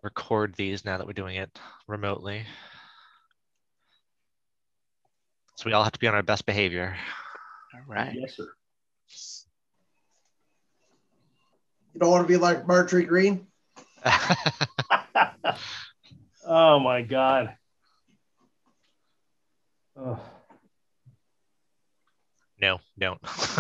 record these now that we're doing it remotely. So we all have to be on our best behavior. All right. Yes, sir. You don't want to be like Marjorie Green? Oh my God. Oh. No, don't.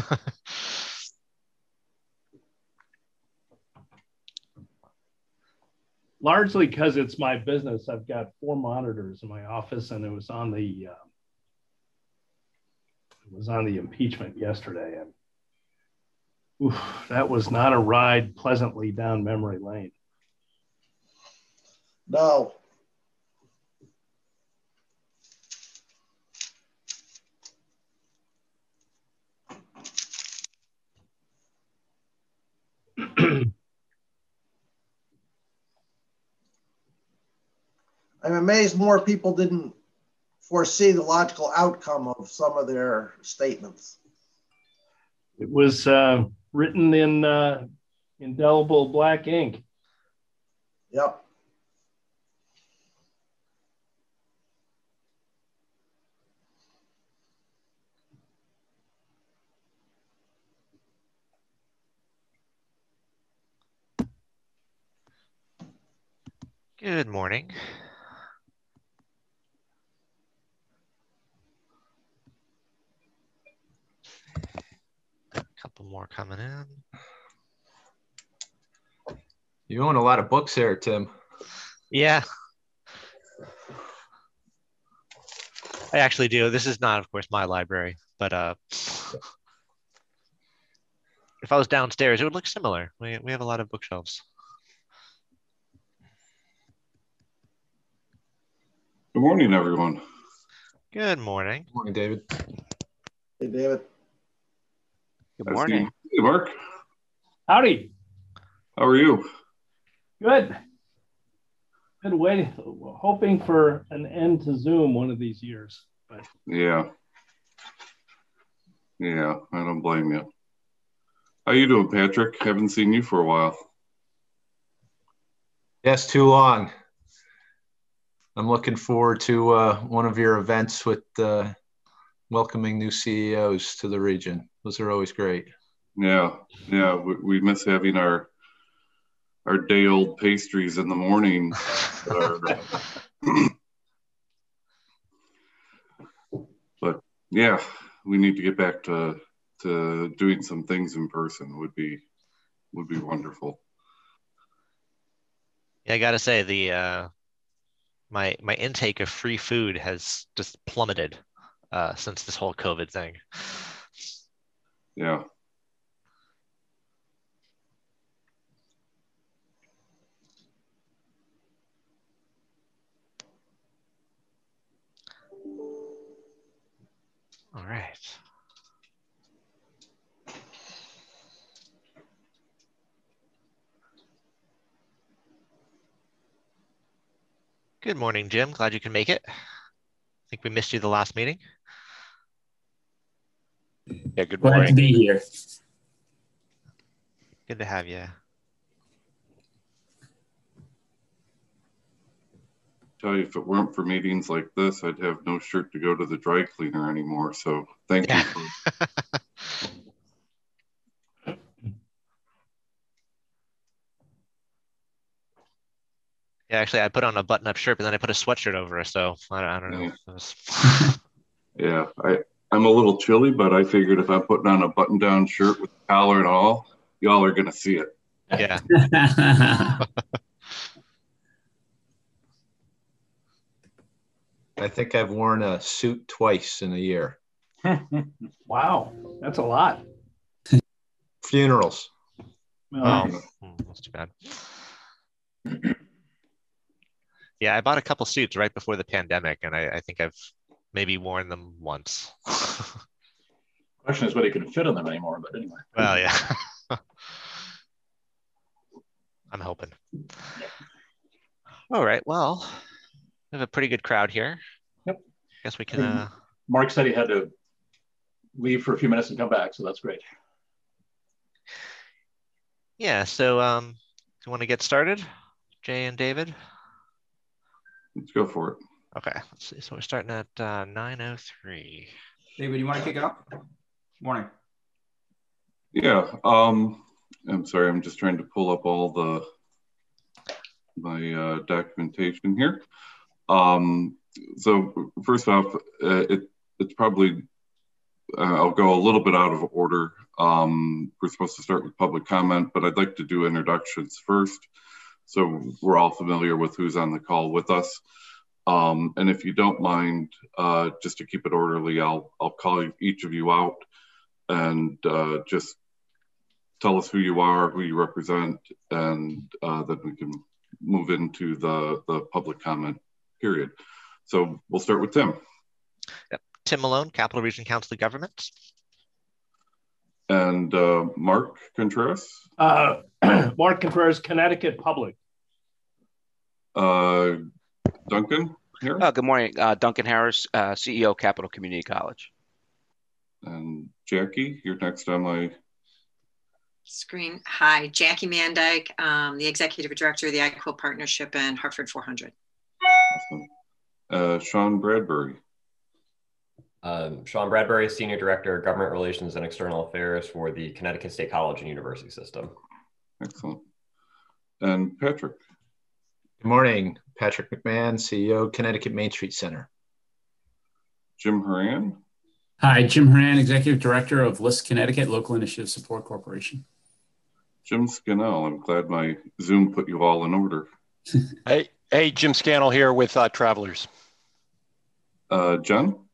Largely because it's my business. I've got 4 monitors in my office, and it was on the impeachment yesterday, and that was not a ride pleasantly down memory lane. No. I'm amazed more people didn't foresee the logical outcome of some of their statements. It was written in indelible black ink. Yep. Good morning. A couple more coming in. You own a lot of books here, Tim. Yeah. I actually do. This is not, of course, my library, but if I was downstairs, it would look similar. We have a lot of bookshelves. Good morning, everyone. Good morning. Good morning, David. Hey, David. Good morning. Hey, Mark. Howdy. How are you? Good. Been waiting, hoping for an end to Zoom one of these years. But Yeah, I don't blame you. How you doing, Patrick? Haven't seen you for a while. Yes, too long. I'm looking forward to one of your events with welcoming new CEOs to the region. Those are always great. Yeah, we miss having our day-old pastries in the morning. But yeah, we need to get back to doing some things in person. Would be wonderful. Yeah, I gotta say the my intake of free food has just plummeted since this whole COVID thing. Yeah. All right. Good morning, Jim. Glad you can make it. I think we missed you the last meeting. Yeah, good morning. Glad to be here. Good to have you. Tell you, if it weren't for meetings like this, I'd have no shirt to go to the dry cleaner anymore. So thank you. Yeah, actually, I put on a button-up shirt, but then I put a sweatshirt over it, so I don't know. Yeah, I'm a little chilly, but I figured if I'm putting on a button-down shirt with a collar and all, y'all are going to see it. Yeah. I think I've worn a suit twice in a year. Wow, that's a lot. Funerals. Oh, that's too bad. Yeah, I bought a couple suits right before the pandemic, and I think I've maybe worn them once. Question is whether you can fit on them anymore, but anyway. Well, yeah. I'm hoping. All right, well, we have a pretty good crowd here. Yep. Guess we can... Mark said he had to leave for a few minutes and come back, so that's great. Yeah, so you want to get started? Jay and David? Let's go for it. Okay, let's see. So we're starting at 9:03. David, you want to kick it off? Morning. Yeah. I'm sorry. I'm just trying to pull up all my documentation here. So first off, it's probably I'll go a little bit out of order. We're supposed to start with public comment, but I'd like to do introductions first, so we're all familiar with who's on the call with us. And if you don't mind, just to keep it orderly, I'll call each of you out and just tell us who you are, who you represent, and then we can move into the public comment period. So we'll start with Tim. Yep. Tim Malone, Capital Region Council of Governments. And Mark Contreras. Mark Contreras, Connecticut Public. Duncan here. Good morning. Duncan Harris, CEO, Capital Community College. And Jackie, you're next on my screen. Hi, Jackie Mandyke, the Executive Director of the IQUIL Partnership and Hartford 400. Awesome. Sean Bradbury. Sean Bradbury, Senior Director, Government Relations and External Affairs for the Connecticut State College and University System. Excellent. And Patrick. Good morning. Patrick McMahon, CEO, Connecticut Main Street Center. Jim Horan. Hi, Jim Horan, Executive Director of LIST Connecticut Local Initiative Support Corporation. Jim Scannell. I'm glad my Zoom put you all in order. Hey, Jim Scannell here with Travelers. Jen.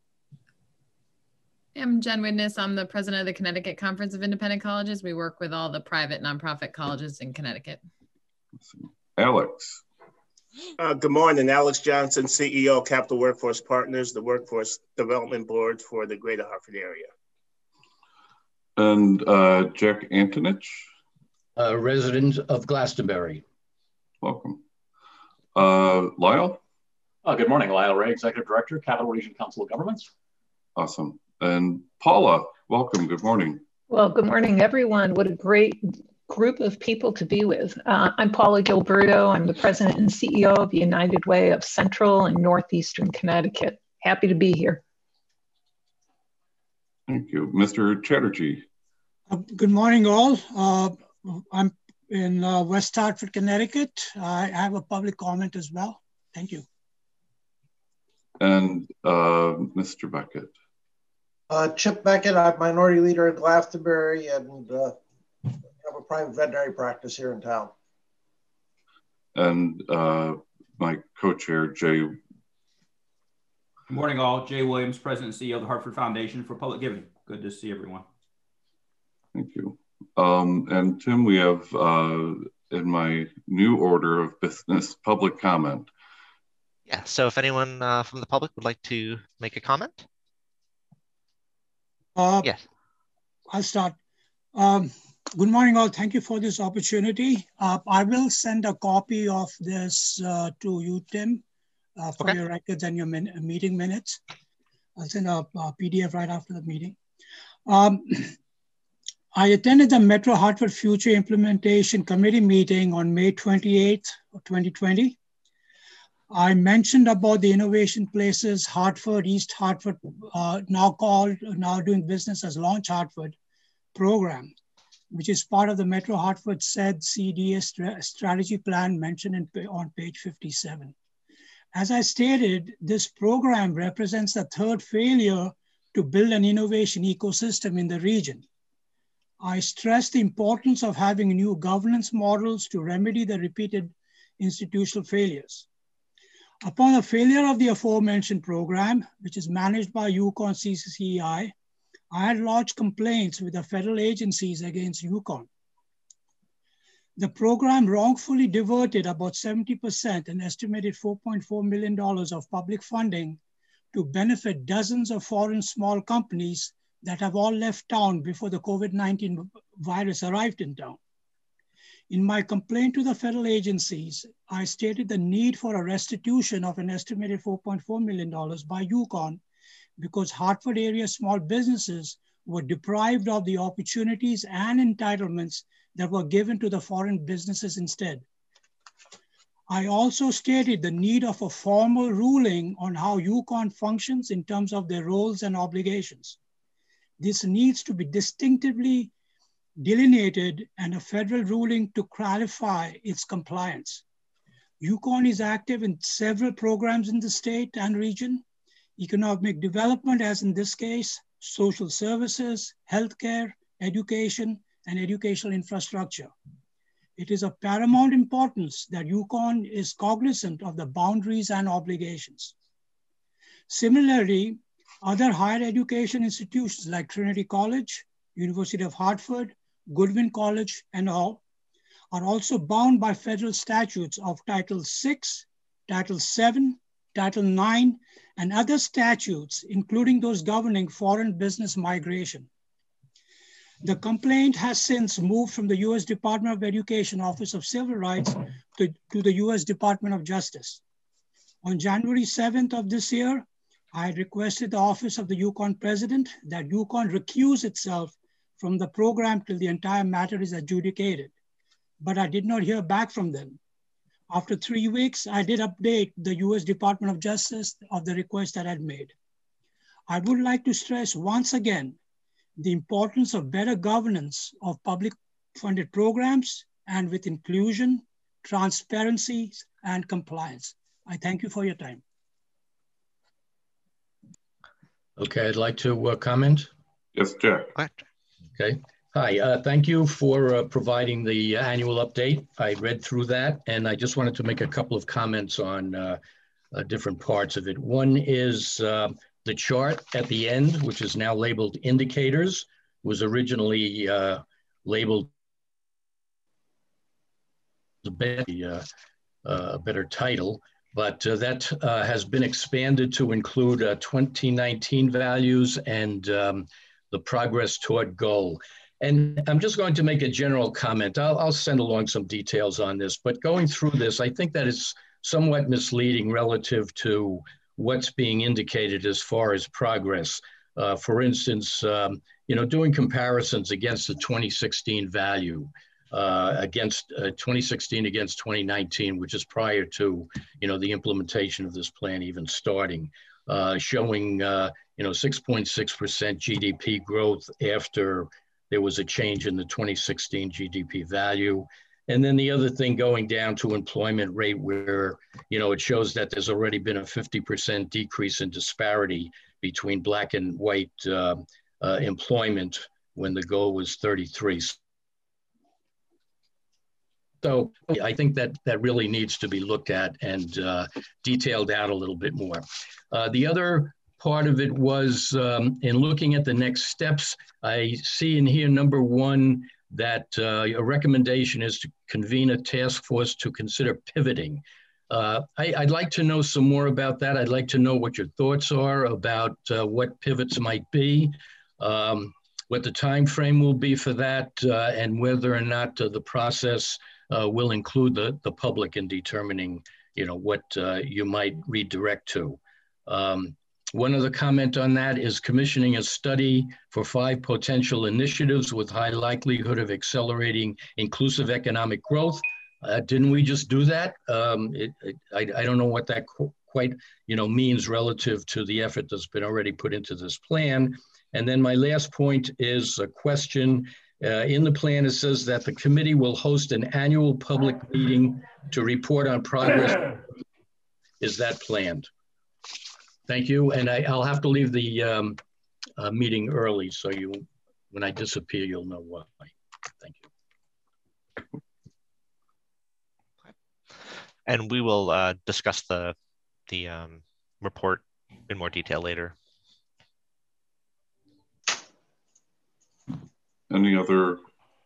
I'm Jen Widness. I'm the president of the Connecticut Conference of Independent Colleges. We work with all the private nonprofit colleges in Connecticut. Alex. Good morning, Alex Johnson, CEO, Capital Workforce Partners, the Workforce Development Board for the Greater Hartford area. And Jack Antonich. Resident of Glastonbury. Welcome. Lyle. Good morning, Lyle Ray, Executive Director, Capital Region Council of Governments. Awesome. And Paula, welcome. Good morning. Well, good morning, everyone. What a great group of people to be with. I'm Paula Gilberto. I'm the president and CEO of United Way of Central and Northeastern Connecticut. Happy to be here. Thank you. Mr. Chatterjee. Good morning, all. I'm in West Hartford, Connecticut. I have a public comment as well. Thank you. And Mr. Beckett. Chip Beckett, I'm Minority Leader in Glastonbury and have a private veterinary practice here in town. And my co-chair, Jay. Good morning, all. Jay Williams, President and CEO of the Hartford Foundation for Public Giving. Good to see everyone. Thank you. And Tim, we have in my new order of business, public comment. Yeah, so if anyone from the public would like to make a comment. Yes. I'll start. Good morning, all. Thank you for this opportunity. I will send a copy of this to you, Tim, for your records and your meeting minutes. I'll send a PDF right after the meeting. I attended the Metro Hartford Future Implementation Committee meeting on May 28th of 2020. I mentioned about the Innovation Places Hartford, East Hartford, now doing business as Launch Hartford program, which is part of the Metro Hartford said CDS strategy plan mentioned on page 57. As I stated, this program represents the third failure to build an innovation ecosystem in the region. I stress the importance of having new governance models to remedy the repeated institutional failures. Upon the failure of the aforementioned program, which is managed by UConn CCCEI, I had lodged complaints with the federal agencies against UConn. The program wrongfully diverted about 70%, an estimated $4.4 million of public funding to benefit dozens of foreign small companies that have all left town before the COVID-19 virus arrived in town. In my complaint to the federal agencies, I stated the need for a restitution of an estimated $4.4 million by UConn because Hartford area small businesses were deprived of the opportunities and entitlements that were given to the foreign businesses instead. I also stated the need of a formal ruling on how UConn functions in terms of their roles and obligations. This needs to be distinctively delineated and a federal ruling to clarify its compliance. UConn is active in several programs in the state and region: economic development, as in this case, social services, healthcare, education, and educational infrastructure. It is of paramount importance that UConn is cognizant of the boundaries and obligations. Similarly, other higher education institutions like Trinity College, University of Hartford, Goodwin College, and all are also bound by federal statutes of Title VI, Title VII, Title IX, and other statutes, including those governing foreign business migration. The complaint has since moved from the U.S. Department of Education Office of Civil Rights to the U.S. Department of Justice. On January 7th of this year, I had requested the office of the UConn president that UConn recuse itself from the program till the entire matter is adjudicated, but I did not hear back from them. After 3 weeks, I did update the U.S. Department of Justice of the request that I had made. I would like to stress once again the importance of better governance of public funded programs and with inclusion, transparency, and compliance. I thank you for your time. Okay, I'd like to comment. Yes, Jack. Okay. Hi, thank you for providing the annual update. I read through that, and I just wanted to make a couple of comments on different parts of it. One is the chart at the end, which is now labeled indicators, was originally labeled a better title, but that has been expanded to include 2019 values and the progress toward goal. And I'm just going to make a general comment. I'll send along some details on this, but going through this, I think that it's somewhat misleading relative to what's being indicated as far as progress. For instance, doing comparisons against the 2016 value, against 2016 against 2019, which is prior to, the implementation of this plan even starting, showing, 6.6% GDP growth after there was a change in the 2016 GDP value. And then the other thing going down to employment rate where, it shows that there's already been a 50% decrease in disparity between Black and white employment when the goal was 33. So I think that really needs to be looked at and detailed out a little bit more. The other part of it was in looking at the next steps, I see in here, number one, that a recommendation is to convene a task force to consider pivoting. I'd like to know some more about that. I'd like to know what your thoughts are about what pivots might be, what the time frame will be for that, and whether or not the process will include the public in determining, what you might redirect to. One other comment on that is commissioning a study for 5 potential initiatives with high likelihood of accelerating inclusive economic growth. Didn't we just do that? I don't know what that quite means relative to the effort that's been already put into this plan. And then my last point is a question. In the plan, it says that the committee will host an annual public meeting to report on progress. Is that planned? Thank you, and I'll have to leave the meeting early, so when I disappear, you'll know why. Thank you. And we will discuss the report in more detail later. Any other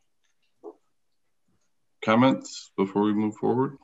comments before we move forward?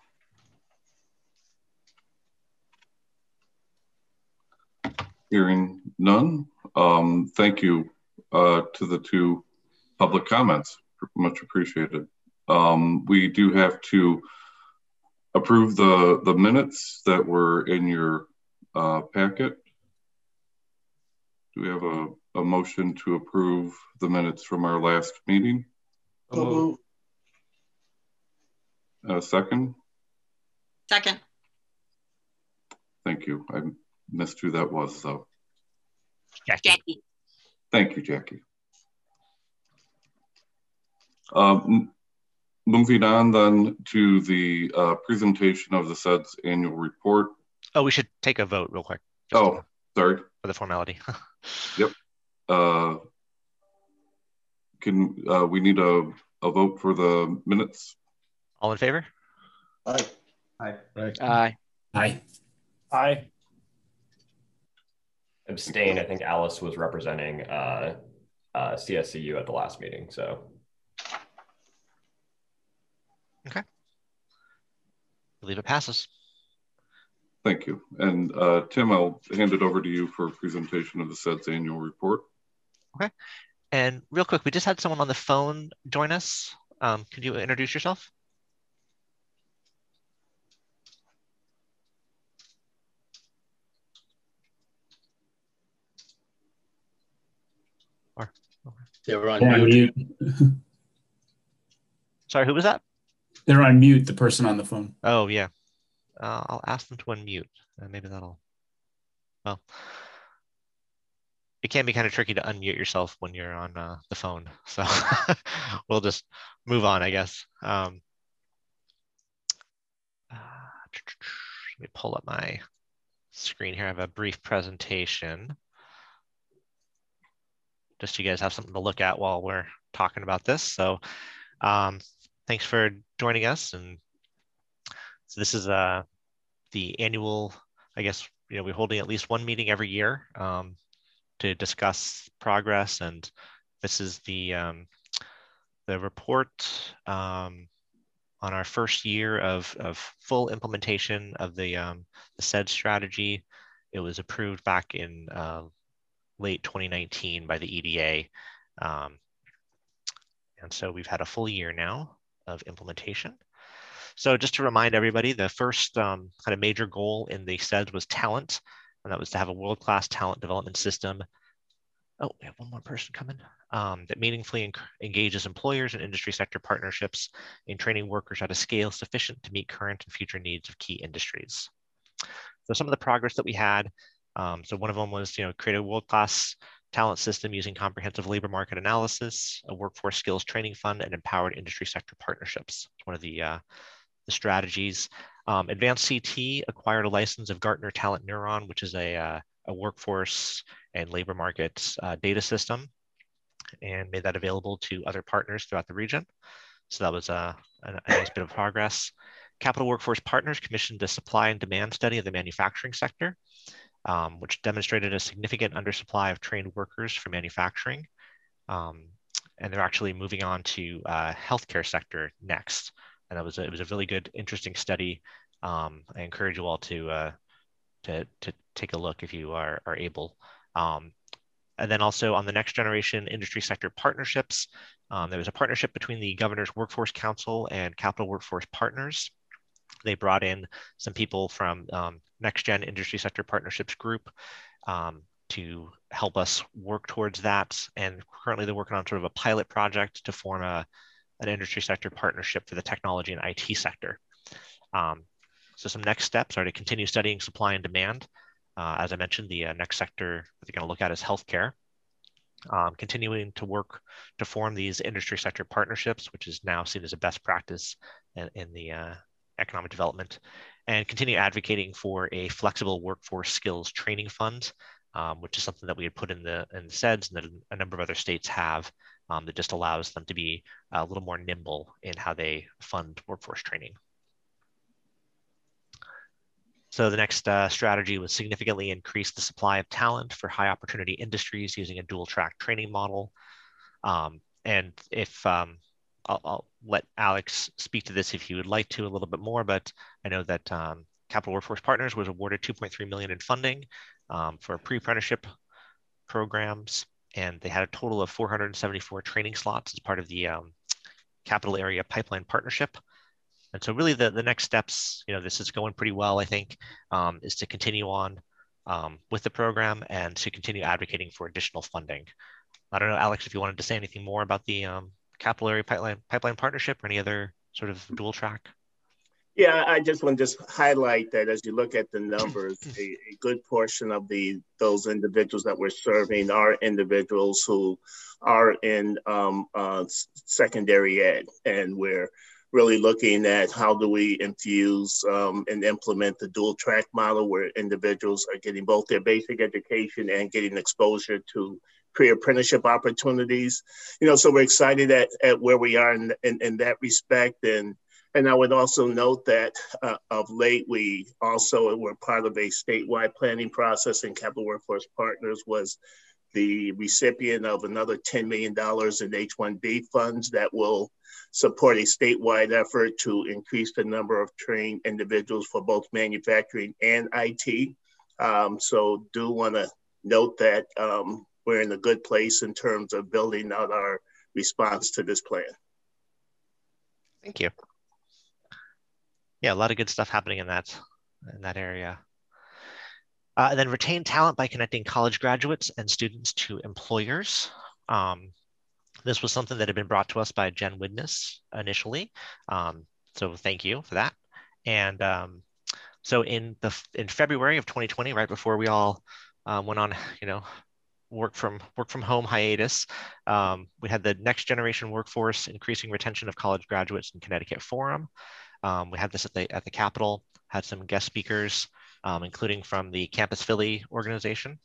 Hearing none, thank you to the 2 public comments, much appreciated. We do have to approve the minutes that were in your packet. Do we have a motion to approve the minutes from our last meeting? A second? Second. Thank you. I missed who that was, though. Jackie. Thank you, Jackie. Moving on then to the presentation of the SEDS annual report. Oh, we should take a vote real quick. Oh, sorry. For the formality. Yep. We need a vote for the minutes? All in favor? Aye. Aye. Aye. Aye. Aye. Abstain. I think Alice was representing CSCU at the last meeting, so. Okay. I believe it passes. Thank you. And Tim, I'll hand it over to you for a presentation of the SEDS annual report. Okay. And real quick, we just had someone on the phone join us. Could you introduce yourself? They're on mute. Sorry, who was that? They're on mute, the person on the phone. Oh, yeah. I'll ask them to unmute. Maybe that'll, well, it can be kind of tricky to unmute yourself when you're on the phone. So we'll just move on, I guess. Let me pull up my screen here. I have a brief presentation, just so you guys have something to look at while we're talking about this. So thanks for joining us. And so this is the annual, I guess, we're holding at least one meeting every year to discuss progress. And this is the report on our first year of full implementation of the SEDS strategy. It was approved back in late 2019 by the EDA. And so we've had a full year now of implementation. So just to remind everybody, the first kind of major goal in the SEDS was talent, and that was to have a world-class talent development system. Oh, we have one more person coming. That meaningfully engages employers and industry sector partnerships in training workers at a scale sufficient to meet current and future needs of key industries. So some of the progress that we had, so one of them was, create a world-class talent system using comprehensive labor market analysis, a workforce skills training fund, and empowered industry sector partnerships. It's one of the strategies. Advanced CT acquired a license of Gartner Talent Neuron, which is a workforce and labor market data system, and made that available to other partners throughout the region. So that was a nice bit of progress. Capital Workforce Partners commissioned a supply and demand study of the manufacturing sector, which demonstrated a significant undersupply of trained workers for manufacturing. And they're actually moving on to healthcare sector next. And it was a really good, interesting study. I encourage you all to take a look if you are able. And then also on the next generation industry sector partnerships, there was a partnership between the Governor's Workforce Council and Capital Workforce Partners. They brought in some people from Next Gen Industry Sector Partnerships Group to help us work towards that. And currently they're working on sort of a pilot project to form an industry sector partnership for the technology and IT sector. So some next steps are to continue studying supply and demand. As I mentioned, the next sector they're going to look at is healthcare. Continuing to work to form these industry sector partnerships, which is now seen as a best practice in the economic development, and continue advocating for a flexible workforce skills training fund, which is something that we had put in the SEDS and that a number of other states have, that just allows them to be a little more nimble in how they fund workforce training. So the next strategy was significantly increase the supply of talent for high opportunity industries using a dual track training model. And if I'll let Alex speak to this if you would like to a little bit more, but I know that Capital Workforce Partners was awarded $2.3 million in funding for pre-apprenticeship programs, and they had a total of 474 training slots as part of the Capital Area Pipeline Partnership. And so really the next steps, this is going pretty well, I think, is to continue on with the program and to continue advocating for additional funding. I don't know, Alex, if you wanted to say anything more about the Capital Area Pipeline Partnership or any other sort of dual track. Yeah, I just want to just highlight that as you look at the numbers, a good portion of those individuals that we're serving are individuals who are in secondary ed, and we're really looking at how do we infuse and implement the dual track model where individuals are getting both their basic education and getting exposure to career apprenticeship opportunities. So we're excited at where we are in that respect. And I would also note that of late, we also were part of a statewide planning process, and Capital Workforce Partners was the recipient of another $10 million in H-1B funds that will support a statewide effort to increase the number of trained individuals for both manufacturing and IT. So do want to note that we're in a good place in terms of building out our response to this plan. Thank you. Yeah, a lot of good stuff happening in that area. And then retain talent by connecting college graduates and students to employers. This was something that had been brought to us by Jen Widnes initially. So thank you for that. And so in February of 2020, right before we all went on, work from home hiatus, we had the Next Generation Workforce Increasing Retention of College Graduates in Connecticut Forum. We had this at the Capitol, had some guest speakers, including from the Campus Philly organization.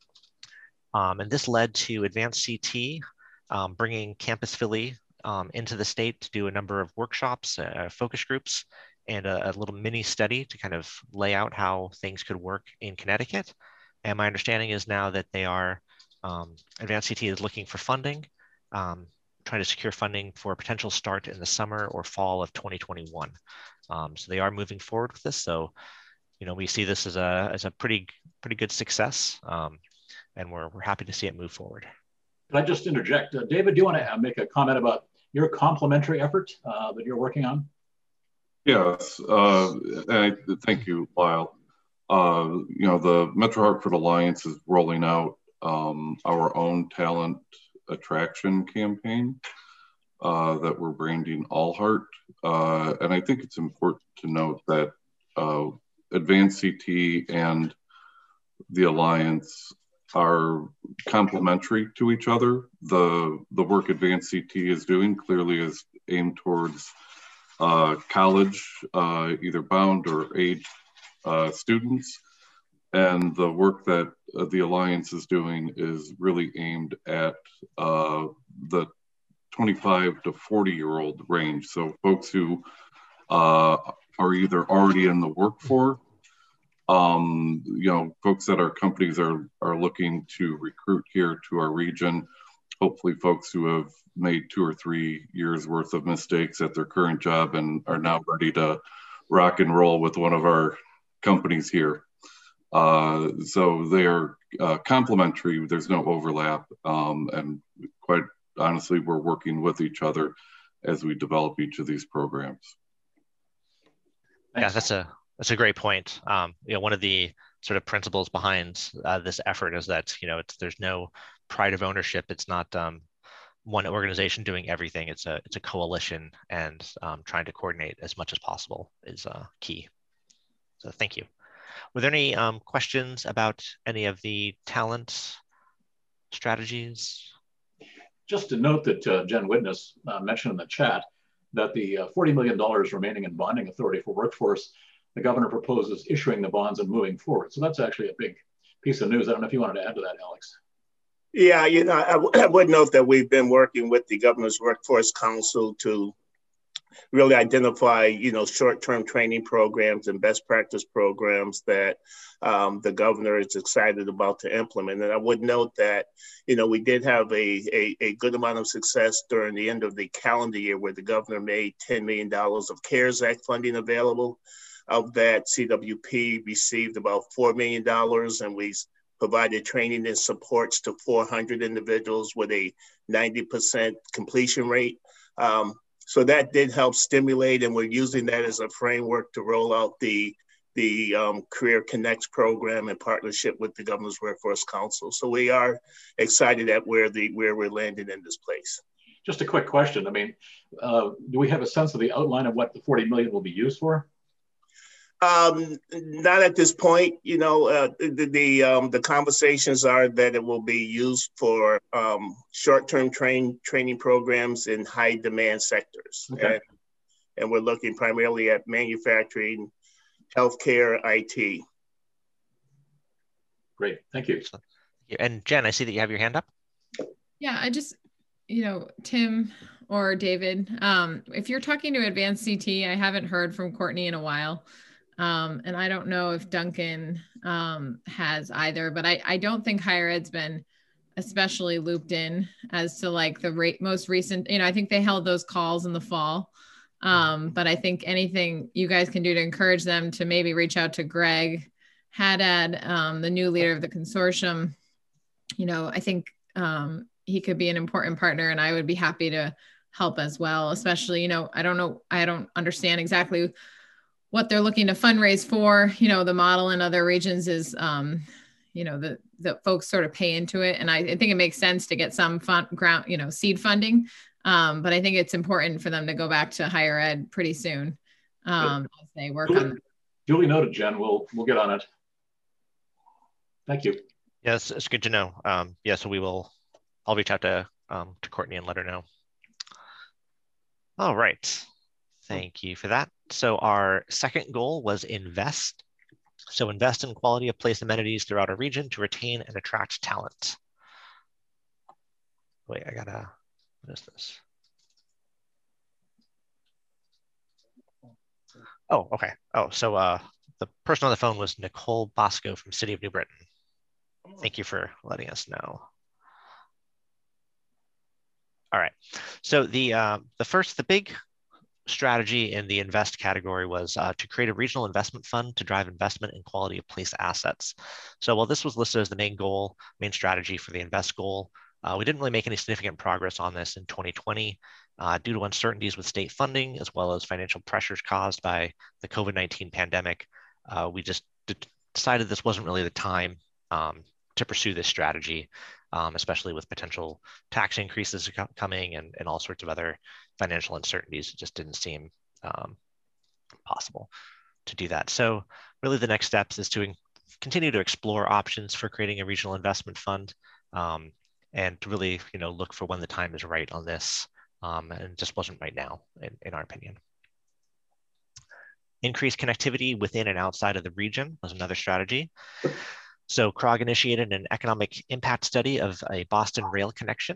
And this led to Advanced CT bringing Campus Philly into the state to do a number of workshops, focus groups, and a little mini study to kind of lay out how things could work in Connecticut. And my understanding is now that they are, Advanced CT is looking for funding, trying to secure funding for a potential start in the summer or fall of 2021. So they are moving forward with this. So, we see this as a pretty good success, and we're happy to see it move forward. Can I just interject? David, do you want to make a comment about your complementary effort that you're working on? Yes, thank you, Lyle. The Metro Hartford Alliance is rolling out our own talent attraction campaign that we're branding All Heart. And I think it's important to note that Advanced CT and the Alliance are complementary to each other. The work Advanced CT is doing clearly is aimed towards college, either bound or age students. And the work that the Alliance is doing is really aimed at the 25 to 40-year-old range. So folks who are either already in the workforce, folks that our companies are looking to recruit here to our region, hopefully folks who have made 2 or 3 years worth of mistakes at their current job and are now ready to rock and roll with one of our companies here. So they're complementary, there's no overlap, and quite honestly, we're working with each other as we develop each of these programs. Yeah, that's a great point. One of the sort of principles behind this effort is that there's no pride of ownership. It's not one organization doing everything. It's a coalition, and trying to coordinate as much as possible is key. So thank you. Were there any questions about any of the talent strategies? Just to note that Jen Widnes mentioned in the chat that the $40 million remaining in bonding authority for workforce, the governor proposes issuing the bonds and moving forward. So that's actually a big piece of news. I don't know if you wanted to add to that, Alex. Yeah, I would note that we've been working with the Governor's Workforce Council to really identify, short-term training programs and best practice programs that the governor is excited about to implement. And I would note that, we did have a good amount of success during the end of the calendar year where the governor made $10 million of CARES Act funding available. Of that, CWP received about $4 million, and we provided training and supports to 400 individuals with a 90% completion rate. So that did help stimulate, and we're using that as a framework to roll out the Career Connects program in partnership with the Governor's Workforce Council. So we are excited at where we're landing in this place. Just a quick question. I mean, do we have a sense of the outline of what the $40 million will be used for? Not at this point. You know, the conversations are that it will be used for short-term training programs in high-demand sectors. Okay. And we're looking primarily at manufacturing, healthcare, IT. Great, thank you. And Jen, I see that you have your hand up. Yeah, I just, Tim or David, if you're talking to Advanced CT, I haven't heard from Courtney in a while. And I don't know if Duncan has either, but I don't think higher ed's been especially looped in as to like the most recent, I think they held those calls in the fall. But I think anything you guys can do to encourage them to maybe reach out to Greg Haddad, the new leader of the consortium, I think he could be an important partner, and I would be happy to help as well, especially, I don't understand exactly what they're looking to fundraise for. The model in other regions is, the folks sort of pay into it. And I think it makes sense to get some seed funding. But I think it's important for them to go back to higher ed pretty soon as they work on. Duly noted, Jen. We'll get on it. Thank you. Yes, it's good to know. So I'll reach out to Courtney and let her know. All right. Thank you for that. So our second goal was invest. So invest in quality of place amenities throughout our region to retain and attract talent. Wait, what is this? Oh, okay. Oh, so the person on the phone was Nicole Bosco from City of New Britain. Thank you for letting us know. All right. So the big strategy in the invest category was to create a regional investment fund to drive investment in quality of place assets. So while this was listed as the main strategy for the invest goal, we didn't really make any significant progress on this in 2020 due to uncertainties with state funding, as well as financial pressures caused by the COVID-19 pandemic. We just decided this wasn't really the time to pursue this strategy, especially with potential tax increases coming and all sorts of other financial uncertainties. It just didn't seem possible to do that. So really the next steps is to continue to explore options for creating a regional investment fund and to really look for when the time is right on this. And it just wasn't right now, in our opinion. Increased connectivity within and outside of the region was another strategy. So CROG initiated an economic impact study of a Boston rail connection.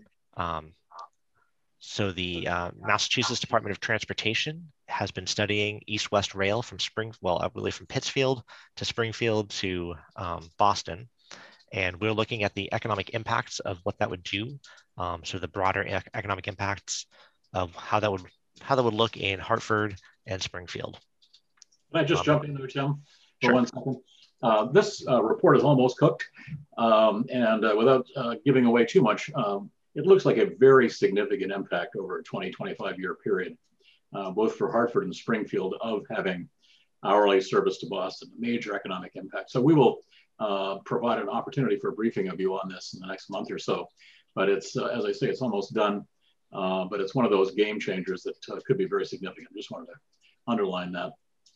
So the Massachusetts Department of Transportation has been studying east-west rail from Pittsfield to Springfield to Boston. And we're looking at the economic impacts of what that would do. So the broader economic impacts of how that would look in Hartford and Springfield. Can I just jump in there, Tim, for Sure. 1 second? This report is almost cooked, and without giving away too much, it looks like a very significant impact over a 20-25 year period, both for Hartford and Springfield, of having hourly service to Boston, a major economic impact. So we will provide an opportunity for a briefing of you on this in the next month or so. But it's, as I say, it's almost done, but it's one of those game changers that could be very significant. Just wanted to underline that.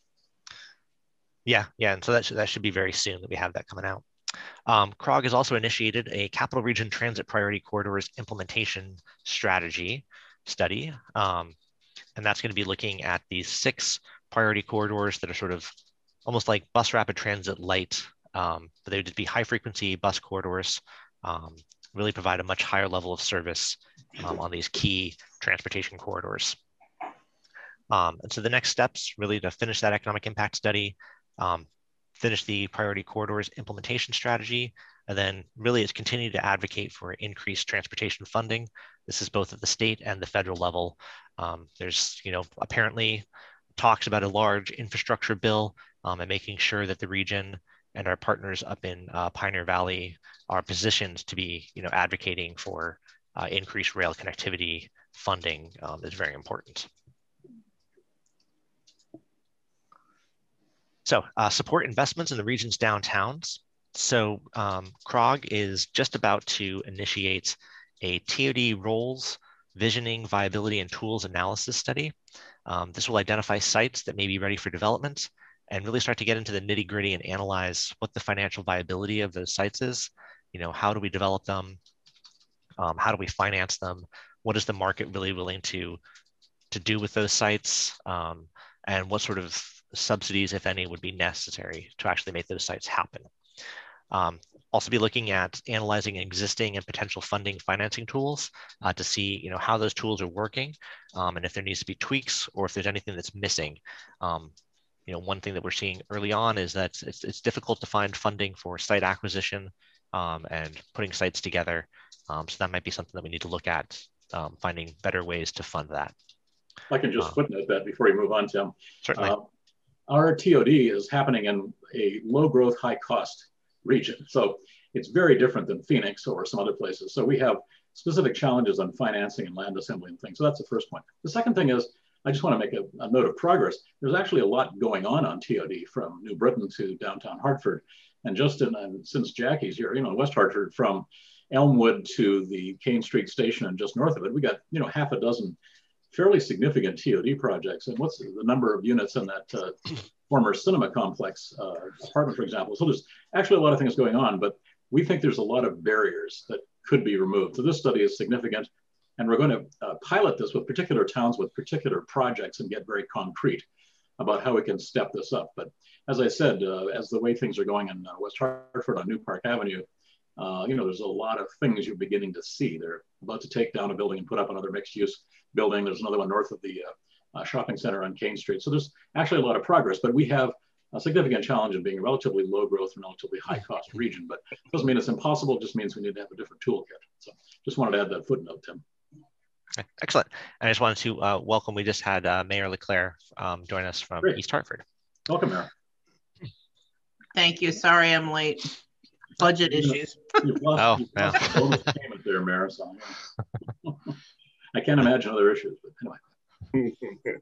Yeah, and so that should be very soon that we have that coming out. CROG has also initiated a Capital Region Transit Priority Corridors implementation strategy study, and that's going to be looking at these 6 priority corridors that are sort of almost like bus rapid transit light, but they would be high frequency bus corridors, really provide a much higher level of service on these key transportation corridors. And so the next steps really to finish that economic impact study, finish the priority corridors implementation strategy, and then really it's continue to advocate for increased transportation funding. This is both at the state and the federal level. There's, apparently talks about a large infrastructure bill and making sure that the region and our partners up in Pioneer Valley are positioned to be, advocating for increased rail connectivity funding is very important. So support investments in the region's downtowns. So CROG is just about to initiate a TOD roles, visioning, viability, and tools analysis study. This will identify sites that may be ready for development and really start to get into the nitty gritty and analyze what the financial viability of those sites is. How do we develop them? How do we finance them? What is the market really willing to do with those sites? And what sort of subsidies, if any, would be necessary to actually make those sites happen? Also be looking at analyzing existing and potential funding financing tools to see how those tools are working, and if there needs to be tweaks or if there's anything that's missing. One thing that we're seeing early on is that it's difficult to find funding for site acquisition and putting sites together. So that might be something that we need to look at, finding better ways to fund that. I can just footnote that before you move on, Tim. Certainly. Our TOD is happening in a low growth, high cost region. So it's very different than Phoenix or some other places. So we have specific challenges on financing and land assembly and things. So that's the first point. The second thing is, I just want to make a note of progress. There's actually a lot going on TOD from New Britain to downtown Hartford. And since Jackie's here, West Hartford, from Elmwood to the Kane Street station and just north of it, we got, half a dozen fairly significant TOD projects. And what's the number of units in that former cinema complex apartment, for example? So there's actually a lot of things going on, but we think there's a lot of barriers that could be removed. So this study is significant, and we're going to pilot this with particular towns with particular projects and get very concrete about how we can step this up. But as I said, as the way things are going in West Hartford on New Park Avenue, there's a lot of things you're beginning to see. They're about to take down a building and put up another mixed-use building. There's another one north of the shopping center on Kane Street. So there's actually a lot of progress, but we have a significant challenge of being a relatively low growth and relatively high cost region, but it doesn't mean it's impossible. It just means we need to have a different toolkit. So just wanted to add that footnote, Tim. Okay, excellent. And I just wanted to welcome, we just had Mayor LeClaire join us from East Hartford. Welcome, Mayor. Thank you. Sorry I'm late. Budget issues. Oh, yeah. Payment there, Mayor. So, I can't imagine other issues, but anyway.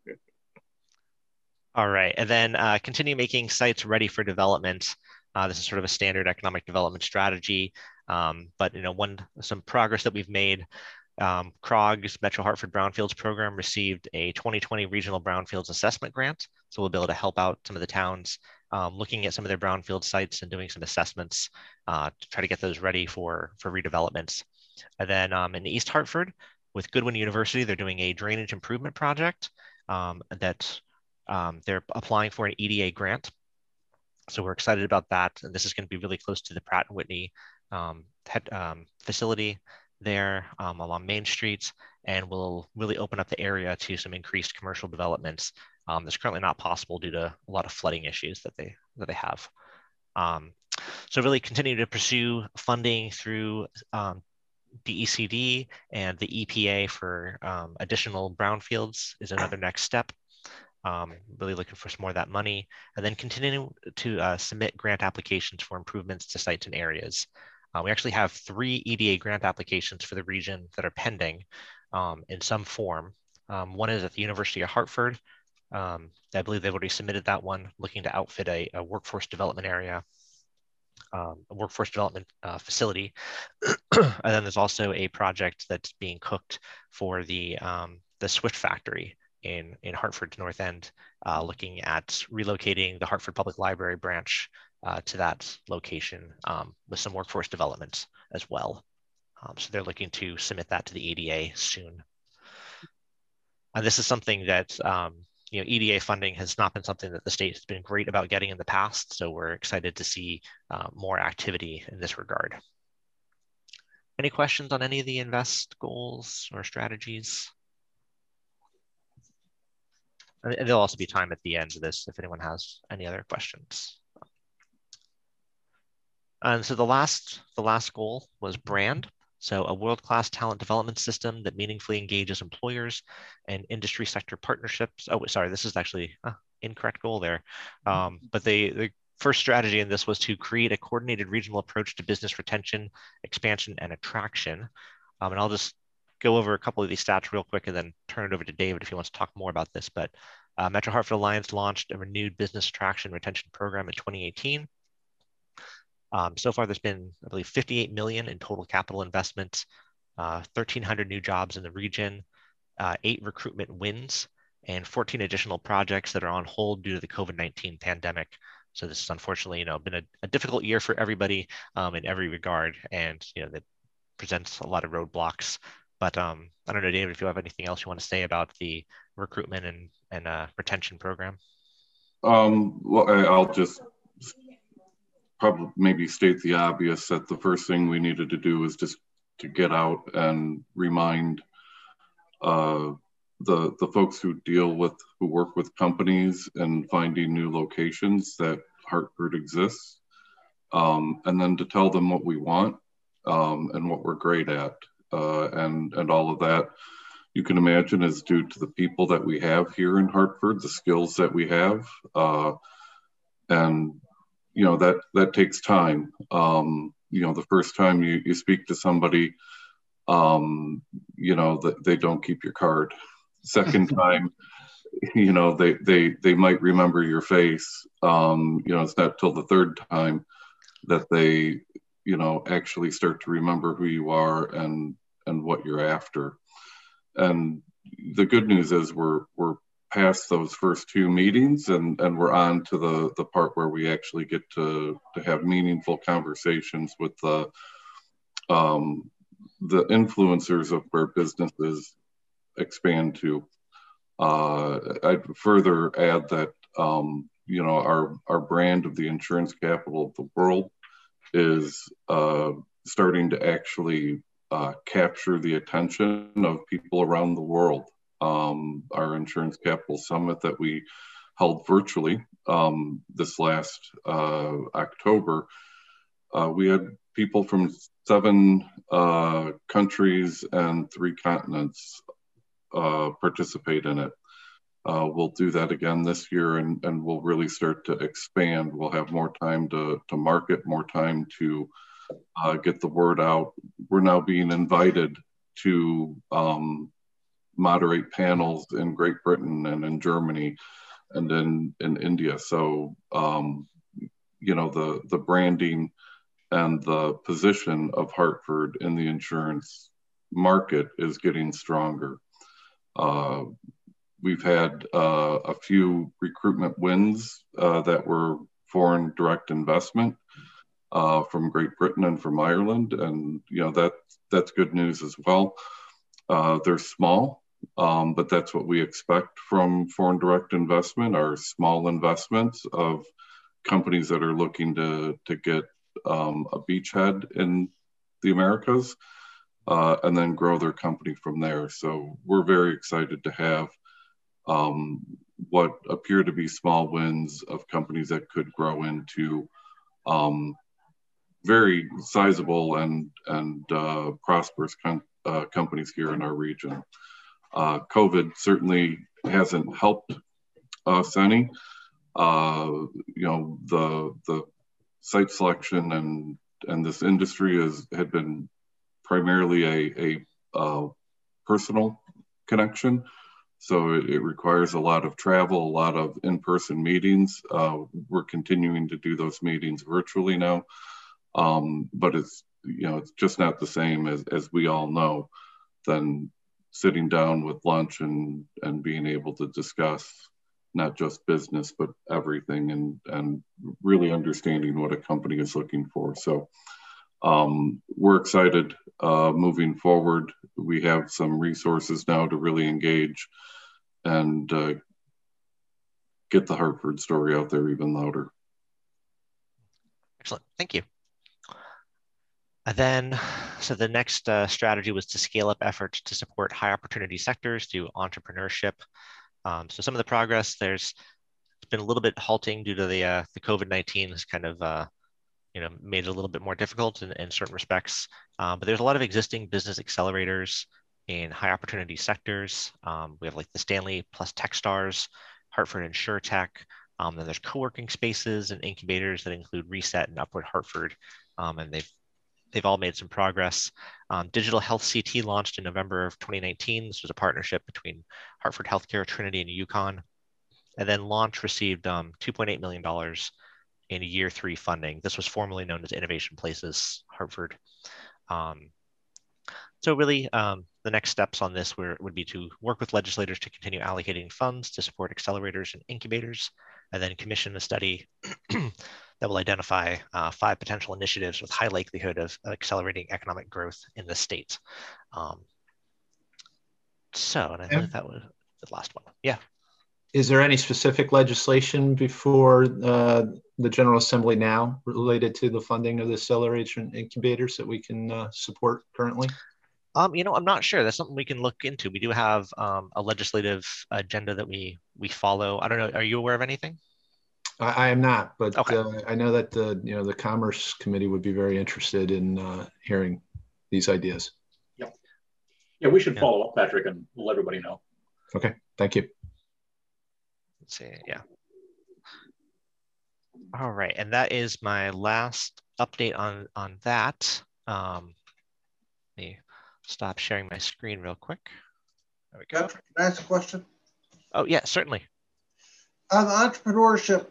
All right, and then continue making sites ready for development. This is sort of a standard economic development strategy, but some progress that we've made. CROG's Metro Hartford Brownfields program received a 2020 Regional Brownfields Assessment Grant, so we'll be able to help out some of the towns looking at some of their brownfield sites and doing some assessments to try to get those ready for redevelopments. And then in East Hartford, with Goodwin University, they're doing a drainage improvement project that they're applying for an EDA grant. So we're excited about that. And this is going to be really close to the Pratt & Whitney facility there along Main Street, and will really open up the area to some increased commercial developments that's currently not possible due to a lot of flooding issues that they have. So really continue to pursue funding through DECD and the EPA for additional brownfields is another next step. Really looking for some more of that money, and then continue to submit grant applications for improvements to sites and areas. We actually have 3 EDA grant applications for the region that are pending in some form. One is at the University of Hartford. I believe they've already submitted that one, looking to outfit a workforce development area, a workforce development facility. And then there's also a project that's being cooked for the Swift factory in Hartford's North End, looking at relocating the Hartford Public Library branch to that location with some workforce development as well. So they're looking to submit that to the ADA soon. And this is something that EDA funding has not been something that the state has been great about getting in the past. So we're excited to see more activity in this regard. Any questions on any of the invest goals or strategies? And there'll also be time at the end of this if anyone has any other questions. And so the last goal was brand. So a world-class talent development system that meaningfully engages employers and industry sector partnerships. Oh, sorry, this is actually incorrect goal there. But the first strategy in this was to create a coordinated regional approach to business retention, expansion, and attraction. And I'll just go over a couple of these stats real quick and then turn it over to David if he wants to talk more about this. But Metro Hartford Alliance launched a renewed business attraction retention program in 2018. So far, there's been, I believe, $58 million in total capital investment, 1,300 new jobs in the region, 8 recruitment wins, and 14 additional projects that are on hold due to the COVID-19 pandemic. So this has unfortunately, been a difficult year for everybody in every regard, and that presents a lot of roadblocks. But I don't know, David, if you have anything else you want to say about the recruitment and retention program. Well, I'll just probably maybe state the obvious that the first thing we needed to do was just to get out and remind the folks who work with companies and finding new locations that Hartford exists, and then to tell them what we want and what we're great at, and all of that, you can imagine, is due to the people that we have here in Hartford, the skills that we have, and that takes time. The first time you speak to somebody, that they don't keep your card. Second time, they might remember your face. It's not till the third time that they, actually start to remember who you are and what you're after. And the good news is we're past those first two meetings, and we're on to the part where we actually get to have meaningful conversations with the influencers of where businesses expand to. I'd further add that our brand of the insurance capital of the world is starting to actually capture the attention of people around the world. Our Insurance Capital Summit that we held virtually this last October, we had people from 7 countries and 3 continents participate in it. We'll do that again this year, and we'll really start to expand. We'll have more time to market, more time to get the word out. We're now being invited to moderate panels in Great Britain and in Germany and in India. So, the branding and the position of Hartford in the insurance market is getting stronger. We've had a few recruitment wins that were foreign direct investment from Great Britain and from Ireland, and that's good news as well. They're small, but that's what we expect from foreign direct investment, are small investments of companies that are looking to get a beachhead in the Americas, and then grow their company from there. So we're very excited to have what appear to be small wins of companies that could grow into very sizable and prosperous companies here in our region. COVID certainly hasn't helped us any. The site selection and this industry had been primarily a personal connection. So it requires a lot of travel, a lot of in-person meetings. We're continuing to do those meetings virtually now, but it's just not the same, as we all know, than sitting down with lunch and being able to discuss not just business, but everything, and really understanding what a company is looking for. So we're excited moving forward. We have some resources now to really engage and get the Hartford story out there even louder. Excellent, thank you. So the next strategy was to scale up efforts to support high opportunity sectors through entrepreneurship. So some of the progress, it's been a little bit halting due to the COVID-19 has kind of made it a little bit more difficult in certain respects. But there's a lot of existing business accelerators in high opportunity sectors. We have like the Stanley plus Techstars, Hartford InsurTech. Then there's co-working spaces and incubators that include Reset and Upward Hartford. And they've all made some progress. Digital Health CT launched in November of 2019. This was a partnership between Hartford Healthcare, Trinity, and UConn. And then Launch received $2.8 million in year 3 funding. This was formerly known as Innovation Places Hartford. So really, the next steps on this would be to work with legislators to continue allocating funds to support accelerators and incubators, and then commission a study that will identify 5 potential initiatives with high likelihood of accelerating economic growth in the state. And I believe that was the last one. Yeah. Is there any specific legislation before the General Assembly now related to the funding of the accelerators and incubators that we can support currently? You know, I'm not sure. That's something we can look into. We do have a legislative agenda that we follow. I don't know. Are you aware of anything? I am not, but okay. I know that the Commerce Committee would be very interested in hearing these ideas. Yeah, we should follow up, Patrick, and let everybody know. Okay, thank you. Let's see, yeah. All right, and that is my last update on that. Let me stop sharing my screen real quick. There we go. Patrick, can I ask a question? Oh yeah, certainly. On entrepreneurship,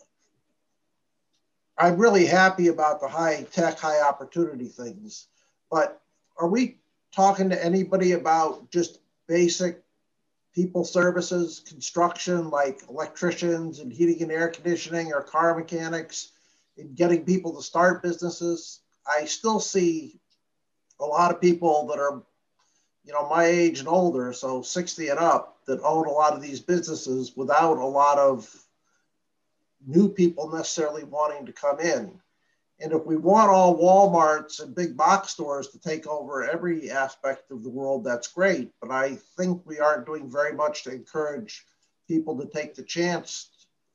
I'm really happy about the high tech, high opportunity things, but are we talking to anybody about just basic people services, construction, like electricians and heating and air conditioning or car mechanics, and getting people to start businesses? I still see a lot of people that are, you know, my age and older, so 60 and up, that own a lot of these businesses without a lot of new people necessarily wanting to come in. And if we want all Walmarts and big box stores to take over every aspect of the world, that's great. But I think we aren't doing very much to encourage people to take the chance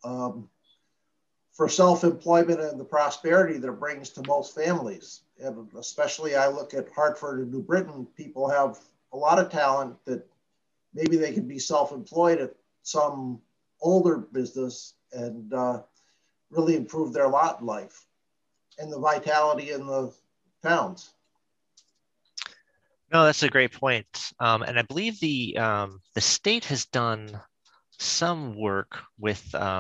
for self-employment and the prosperity that it brings to most families. And especially I look at Hartford and New Britain, people have a lot of talent that maybe they could be self-employed at some older business and really improve their lot in life and the vitality in the towns. No, that's a great point. And I believe the state has done some work with,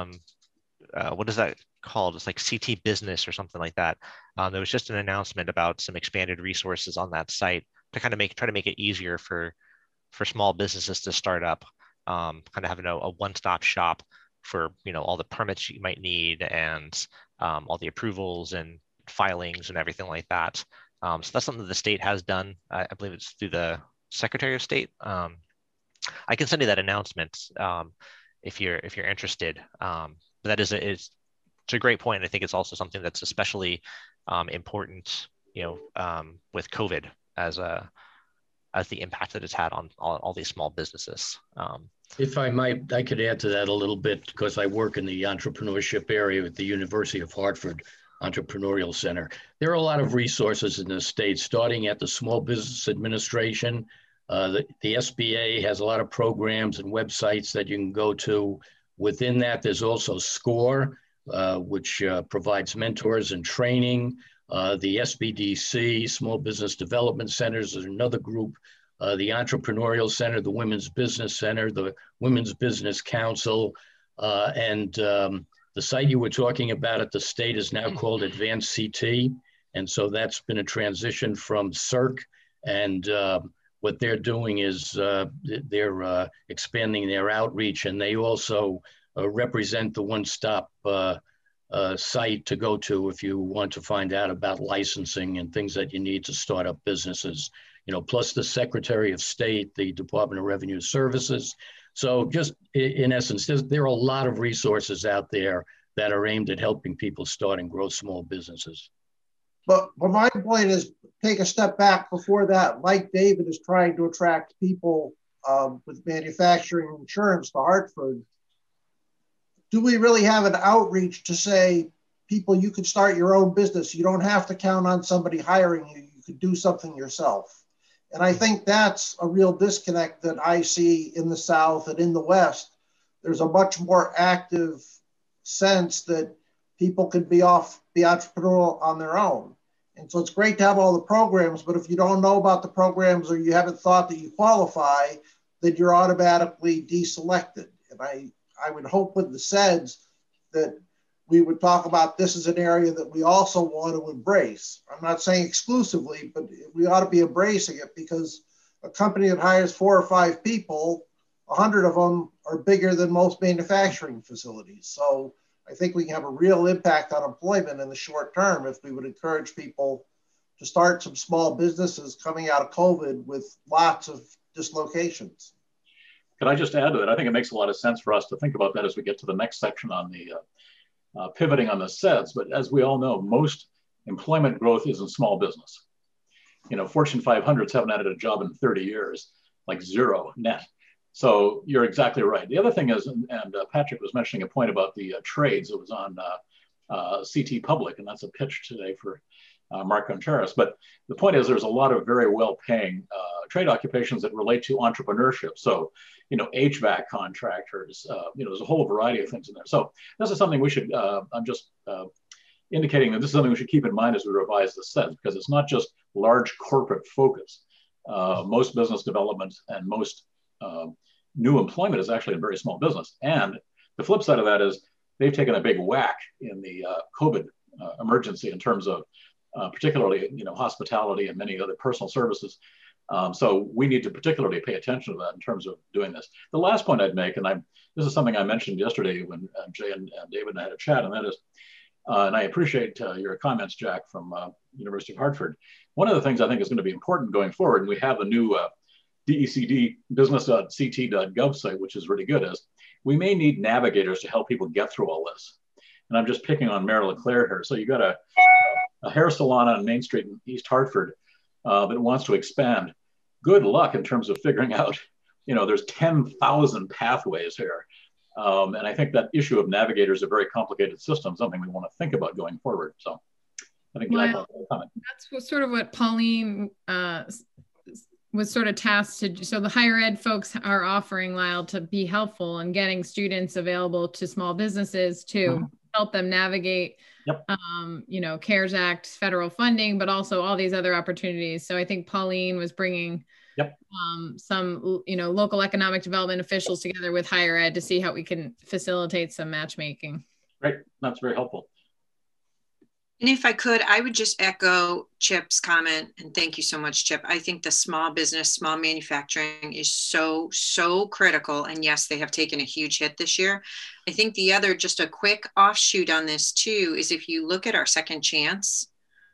what is that called? It's like CT Business or something like that. There was just an announcement about some expanded resources on that site to kind of try to make it easier for small businesses to start up, kind of having a one-stop shop for, you know, all the permits you might need and all the approvals and filings and everything like that. So that's something that the state has done. I believe it's through the Secretary of State. I can send you that announcement if you're interested. But that it's a great point. I think it's also something that's especially important, you know, with COVID as the impact that it's had on all these small businesses. If I might, I could add to that a little bit because I work in the entrepreneurship area at the University of Hartford Entrepreneurial Center. There are a lot of resources in the state, starting at the Small Business Administration. The SBA has a lot of programs and websites that you can go to. Within that, there's also SCORE, which provides mentors and training. The SBDC, Small Business Development Centers, is another group. The Entrepreneurial Center, the Women's Business Center, the Women's Business Council, and the site you were talking about at the state is now called Advanced CT. And so that's been a transition from CERC. And what they're doing is they're expanding their outreach, and they also represent the one-stop site to go to if you want to find out about licensing and things that you need to start up businesses, you know, plus the Secretary of State, the Department of Revenue Services. So just in essence, there are a lot of resources out there that are aimed at helping people start and grow small businesses. But my point is, take a step back before that. Like David is trying to attract people with manufacturing insurance to Hartford. Do we really have an outreach to say, people, you can start your own business. You don't have to count on somebody hiring you. You could do something yourself. And I think that's a real disconnect that I see in the South and in the West. There's a much more active sense that people can be entrepreneurial on their own. And so it's great to have all the programs, but if you don't know about the programs or you haven't thought that you qualify, then you're automatically deselected. And I would hope with the SEDS that we would talk about this as an area that we also want to embrace. I'm not saying exclusively, but we ought to be embracing it because a company that hires 4 or 5 people, 100 of them are bigger than most manufacturing facilities. So I think we can have a real impact on employment in the short term if we would encourage people to start some small businesses coming out of COVID with lots of dislocations. Could I just add to that? I think it makes a lot of sense for us to think about that as we get to the next section on the pivoting on the SEDS. But as we all know, most employment growth is in small business. You know, Fortune 500s haven't added a job in 30 years, like 0 net. So you're exactly right. The other thing is, and Patrick was mentioning a point about the trades. It was on CT Public, and that's a pitch today for Mark Contreras. But the point is, there's a lot of very well-paying trade occupations that relate to entrepreneurship. So, you know, HVAC contractors, you know, there's a whole variety of things in there. So this is something we should, I'm just indicating that this is something we should keep in mind as we revise the SEDS, because it's not just large corporate focus. Most business development and most new employment is actually in very small business. And the flip side of that is they've taken a big whack in the COVID emergency in terms of particularly, you know, hospitality and many other personal services. So we need to particularly pay attention to that in terms of doing this. The last point I'd make, and this is something I mentioned yesterday when Jay and David and I had a chat, and that is, and I appreciate your comments, Jack, from University of Hartford. One of the things I think is going to be important going forward, and we have a new DECD business.ct.gov site, which is really good, is we may need navigators to help people get through all this. And I'm just picking on Mary LeClaire here. So you got a hair salon on Main Street in East Hartford that wants to expand. Good luck in terms of figuring out, you know, there's 10,000 pathways here. And I think that issue of navigators, a very complicated system, something we want to think about going forward. So I think Jack wants to comment. That's sort of what Pauline was sort of tasked to do. So the higher ed folks are offering, Lyle, to be helpful in getting students available to small businesses to help them navigate, you know, CARES Act, federal funding, but also all these other opportunities. So I think Pauline was bringing some, you know, local economic development officials together with higher ed to see how we can facilitate some matchmaking. Great, that's very helpful. And if I could, I would just echo Chip's comment, and thank you so much, Chip. I think the small business, small manufacturing is so, so critical. And yes, they have taken a huge hit this year. I think the other, just a quick offshoot on this too, is if you look at our second chance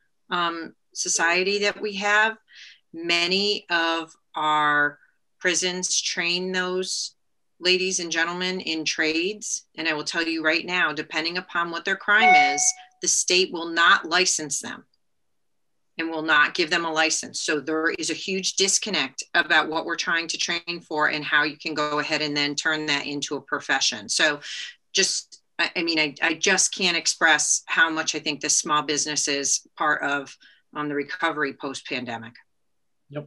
society that we have, many of our prisons train those ladies and gentlemen in trades. And I will tell you right now, depending upon what their crime is, the state will not license them and will not give them a license. So there is a huge disconnect about what we're trying to train for and how you can go ahead and then turn that into a profession. So just, I mean, I just can't express how much I think this small business is part of the recovery post-pandemic. Yep.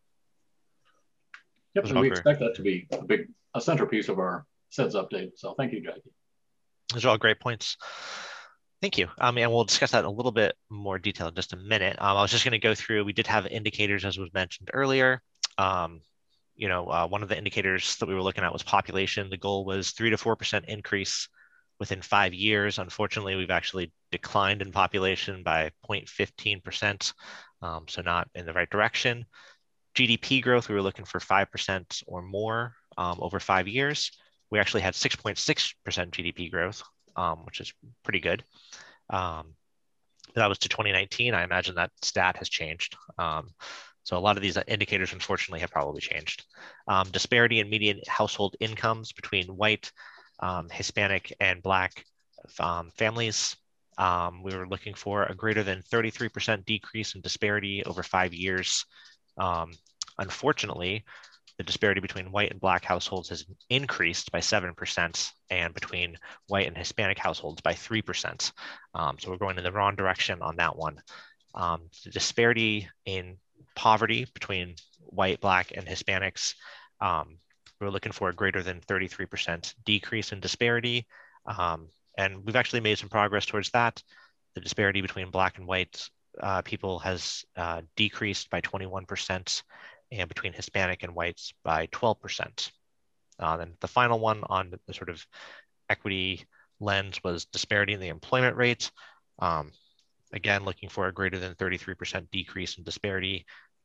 Yep, and we expect that to be a centerpiece of our SEDS update. So thank you, Jackie. Those are all great points. Thank you. And we'll discuss that in a little bit more detail in just a minute. I was just going to go through, we did have indicators as was mentioned earlier. You know, one of the indicators that we were looking at was population. The goal was 3 to 4% increase within 5 years. Unfortunately, we've actually declined in population by 0.15%, so not in the right direction. GDP growth, we were looking for 5% or more over 5 years. We actually had 6.6% GDP growth, which is pretty good. That was to 2019. I imagine that stat has changed. So a lot of these indicators, unfortunately, have probably changed. Disparity in median household incomes between white, Hispanic, and Black families. We were looking for a greater than 33% decrease in disparity over 5 years. Unfortunately, the disparity between white and Black households has increased by 7% and between white and Hispanic households by 3%. So we're going in the wrong direction on that one. The disparity in poverty between white, Black, and Hispanics, we're looking for a greater than 33% decrease in disparity. And we've actually made some progress towards that. The disparity between Black and white people has decreased by 21%, and between Hispanic and whites by 12%. And the final one on the sort of equity lens was disparity in the employment rate. Again, looking for a greater than 33% decrease in disparity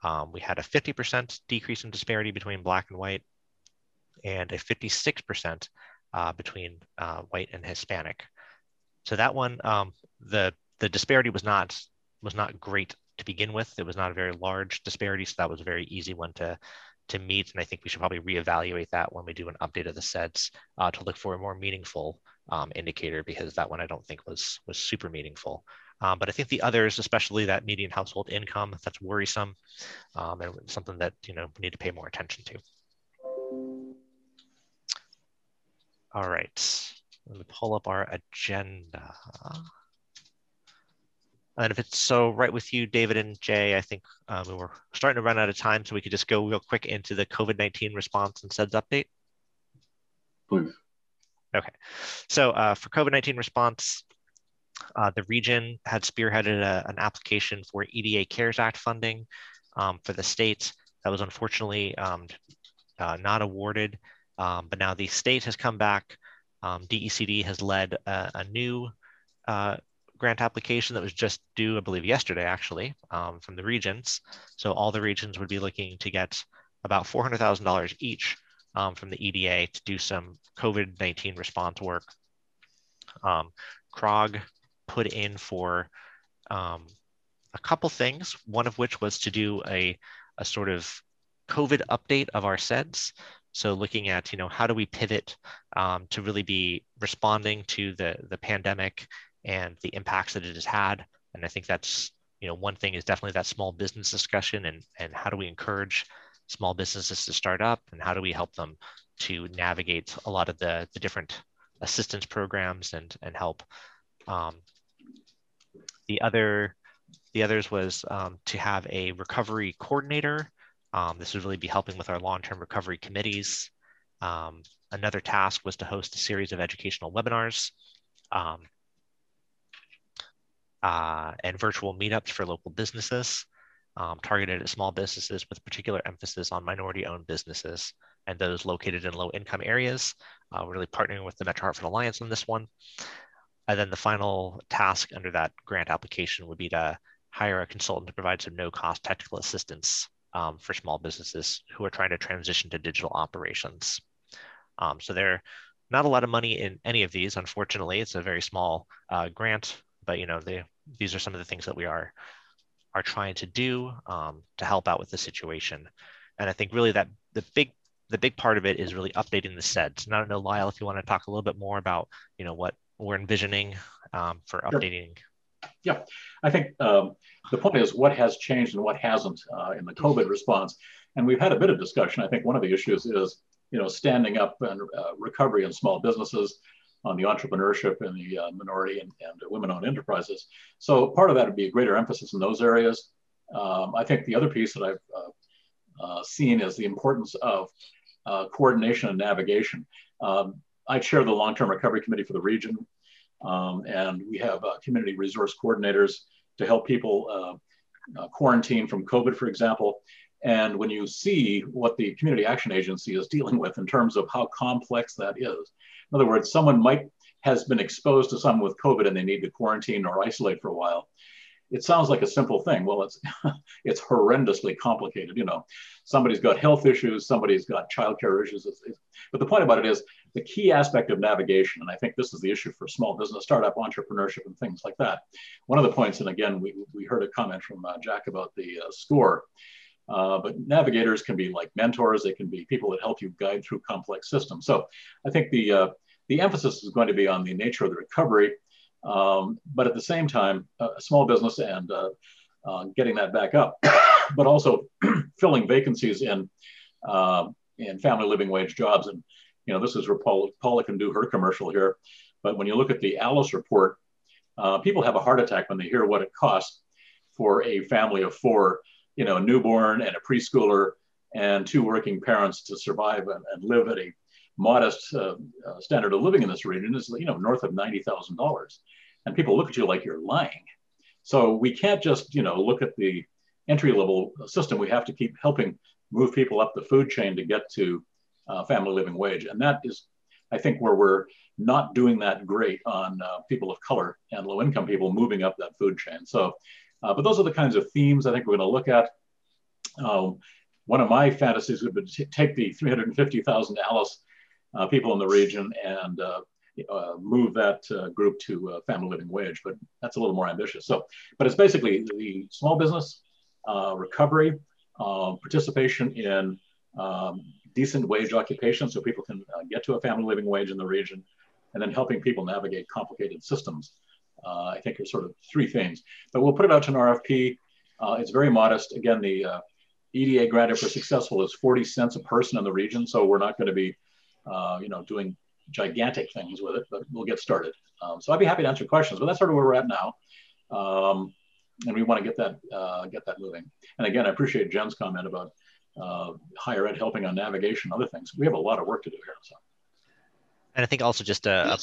We had a 50% decrease in disparity between Black and white, and a 56% between white and Hispanic. So that one, the disparity was not great to begin with. It was not a very large disparity, so that was a very easy one to meet. And I think we should probably reevaluate that when we do an update of the SEDS to look for a more meaningful indicator, because that one I don't think was super meaningful. But I think the others, especially that median household income, that's worrisome and something that we need to pay more attention to. All right, let me pull up our agenda. And if it's so right with you, David and Jay, I think we were starting to run out of time, so we could just go real quick into the COVID-19 response and SEDS update. Please. Okay, so for COVID-19 response, the region had spearheaded an application for EDA CARES Act funding for the state. That was unfortunately not awarded, but now the state has come back. DECD has led a new grant application that was just due, I believe, yesterday, actually, from the regions. So all the regions would be looking to get about $400,000 each from the EDA to do some COVID-19 response work. CROG put in for a couple things, one of which was to do a sort of COVID update of our SEDS. So looking at, how do we pivot to really be responding to the pandemic and the impacts that it has had. And I think that's, one thing is definitely that small business discussion and how do we encourage small businesses to start up and how do we help them to navigate a lot of the different assistance programs and help. The others was to have a recovery coordinator. This would really be helping with our long-term recovery committees. Another task was to host a series of educational webinars and virtual meetups for local businesses targeted at small businesses with particular emphasis on minority-owned businesses and those located in low-income areas. We're really partnering with the Metro Hartford Alliance on this one. And then the final task under that grant application would be to hire a consultant to provide some no-cost technical assistance for small businesses who are trying to transition to digital operations. So there are not a lot of money in any of these, unfortunately. It's a very small grant, but these are some of the things that we are trying to do to help out with the situation. And I think really that the big part of it is really updating the SEDS. And I don't know, Lyle, if you want to talk a little bit more about what we're envisioning for updating. Yeah, I think the point is what has changed and what hasn't in the COVID response. And we've had a bit of discussion. I think one of the issues is, standing up and recovery in small businesses, on the entrepreneurship and the minority and women-owned enterprises. So part of that would be a greater emphasis in those areas. I think the other piece that I've seen is the importance of coordination and navigation. I chair the long-term recovery committee for the region, and we have community resource coordinators to help people quarantine from COVID, for example. And when you see what the Community Action Agency is dealing with in terms of how complex that is, in other words, someone has been exposed to someone with COVID and they need to quarantine or isolate for a while. It sounds like a simple thing. Well, it's horrendously complicated. Somebody's got health issues, somebody's got childcare issues. But the point about it is the key aspect of navigation, and I think this is the issue for small business, startup entrepreneurship and things like that. One of the points, and again, we heard a comment from Jack about the score, but navigators can be like mentors. They can be people that help you guide through complex systems. So I think the emphasis is going to be on the nature of the recovery, but at the same time, small business and getting that back up, but also filling vacancies in family living wage jobs. And this is where Paula can do her commercial here. But when you look at the Alice report, people have a heart attack when they hear what it costs for a family of four, a newborn and a preschooler and two working parents to survive and live at a modest standard of living in this region is, north of $90,000. And people look at you like you're lying. So we can't just, look at the entry-level system. We have to keep helping move people up the food chain to get to family living wage. And that is, I think, where we're not doing that great on people of color and low-income people moving up that food chain. So, but those are the kinds of themes I think we're going to look at. One of my fantasies would be to take the 350,000 ALICE people in the region and move that group to family living wage, but that's a little more ambitious. So, but it's basically the small business recovery, participation in decent wage occupation so people can get to a family living wage in the region, and then helping people navigate complicated systems. I think are sort of three things, but we'll put it out to an RFP. It's very modest. Again, the EDA Granted for Successful is 40 cents a person in the region. So we're not going to be, doing gigantic things with it, but we'll get started. So I'd be happy to answer questions, but that's sort of where we're at now. And we want to get that moving. And again, I appreciate Jen's comment about higher ed helping on navigation and other things. We have a lot of work to do here. So. And I think also just a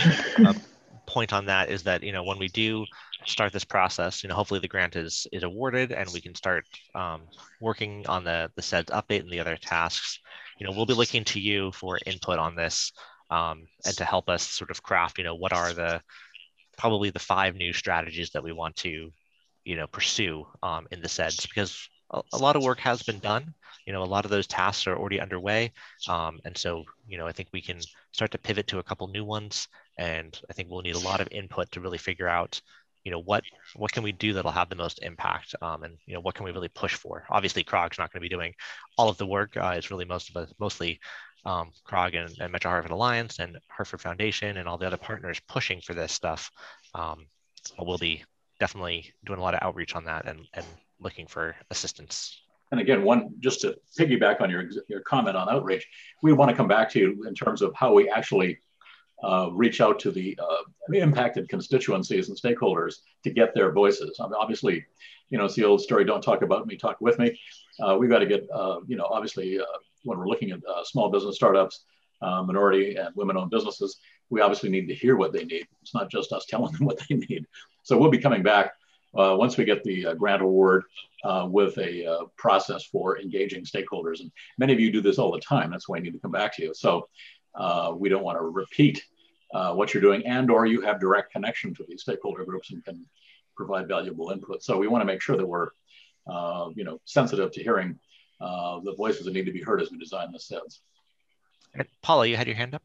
point on that is that, when we do start this process, hopefully the grant is awarded and we can start working on the SEDS update and the other tasks. We'll be looking to you for input on this and to help us sort of craft, what are probably the 5 new strategies that we want to, pursue in the SEDS, because a lot of work has been done. A lot of those tasks are already underway. And so, I think we can start to pivot to a couple new ones. And I think we'll need a lot of input to really figure out, what can we do that'll have the most impact, and what can we really push for. Obviously, CROG's not going to be doing all of the work. It's really mostly CROG and Metro Hartford Alliance and Hartford Foundation and all the other partners pushing for this stuff. We'll be definitely doing a lot of outreach on that and looking for assistance. And again, just to piggyback on your comment on outreach, we want to come back to you in terms of how we actually reach out to the impacted constituencies and stakeholders to get their voices. Obviously, it's the old story, don't talk about me, talk with me. We've got to get, obviously, when we're looking at small business startups, minority and women-owned businesses, we obviously need to hear what they need. It's not just us telling them what they need. So we'll be coming back once we get the grant award with a process for engaging stakeholders. And many of you do this all the time. That's why I need to come back to you. So we don't want to repeat what you're doing, and or you have direct connection to these stakeholder groups and can provide valuable input. So we want to make sure that we're sensitive to hearing the voices that need to be heard as we design the SEDS. Paula, you had your hand up.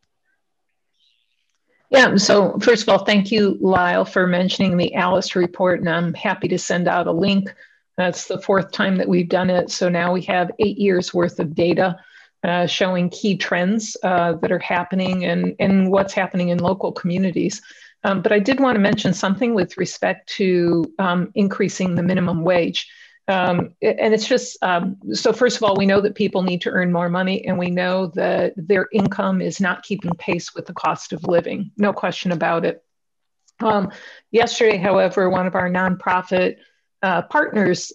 Yeah, so first of all, thank you, Lyle, for mentioning the ALICE report, and I'm happy to send out a link. That's the 4th time that we've done it. So now we have 8 years worth of data showing key trends that are happening and what's happening in local communities. But I did want to mention something with respect to increasing the minimum wage. And it's just, so first of all, we know that people need to earn more money, and we know that their income is not keeping pace with the cost of living, no question about it. Yesterday, however, one of our nonprofit partners,